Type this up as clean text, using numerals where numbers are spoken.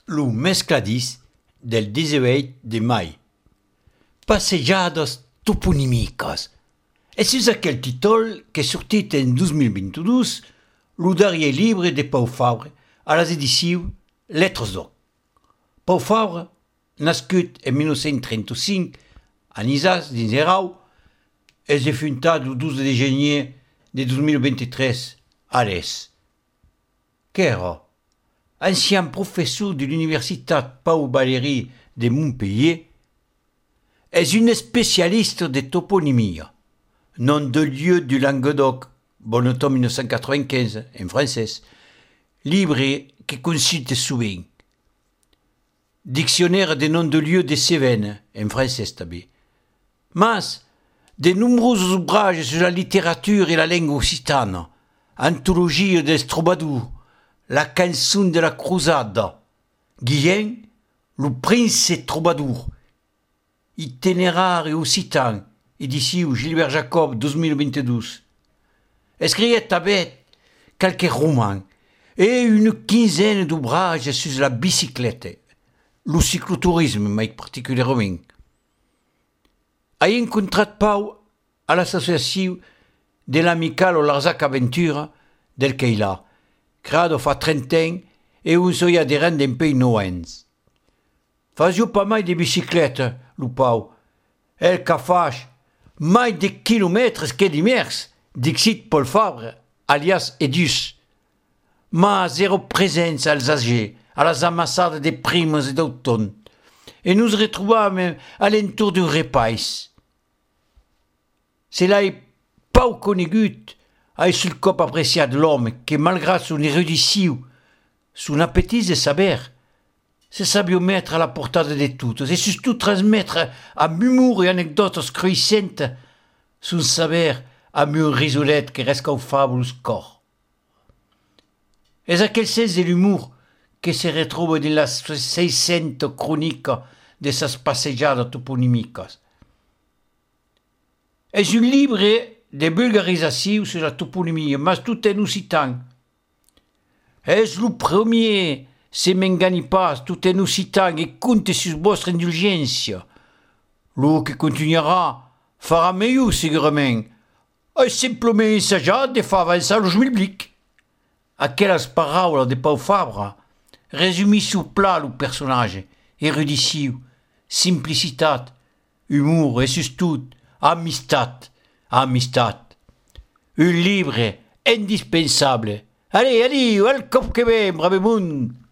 lo mescladís del 18 de mai. Passejadas toponimicas. E c'est aquel títol que sortit en 2022 lo darrier libre de Pau Fabre a las edicions Lettres d'Oc. Pau Fabre, nascut en 1935 a Nizas, dins Erau, és defuntat el 12 de gener de 2023 a l'Est. Qu'era ancien professeur de l'Universitat Pau Valéry de Montpellier, est une spécialiste de toponymia, nom de lieu du Languedoc, Bonneton 1995, en français, livre que consulte souvent. Dictionnaire des noms de lieux de Cévennes, en français també. Mas, de nombreux ouvrages sur la littérature et la langue occitane, anthologie des troubadours, la canson de la cruzade, Guillaume, le prince troubadour, itinéraire occitan, édition Gilbert Jacob 2022. Escrivait avec quelques romans et une quinzaine d'ouvrages sur la bicyclette, le cyclotourisme, mais particulièrement. A rencontré Pau à l'association de l'amicale Larzac Aventura del Keila, créée fa 30 ans et où soy adhérent d'un pays noens. Faisio pas mal de bicyclettes, le Pau. El cafage, mai de kilomètres que d'immers, dixit Paul Fabre, alias Edus. Ma zéro présence alsagé, à las amassades de primes et d'automne. Et nous retrouvâmes à l'entour du repas. C'est là Pau conegut, a sul cop apreciat l'homme que, malgré son érudition, son appétit de saber, se sabia mettre à la portade de toutes et surtout transmettre amb humour et anecdotes cruissantes son saber amb un risolet que rescaufava le corps. És aquel sens de l'humour que se retrouve dans les 600 chroniques de ses passejades toponimiques. És un livre de vulgarisation sur la toponymie, mais tout en occitan. És le premier, si m'engany pas, tout en occitan et compte sur votre indulgence. Lo que continuera fera mieux segurament. És simplement ensajat de faire avançar le public. Aquelles paroles de Pau Fabre resumissent sur plat le personnage, érudition, simplicitat, humour et surtout amistat. Un livre indispensable. Allez, al cop que ve, brave monde!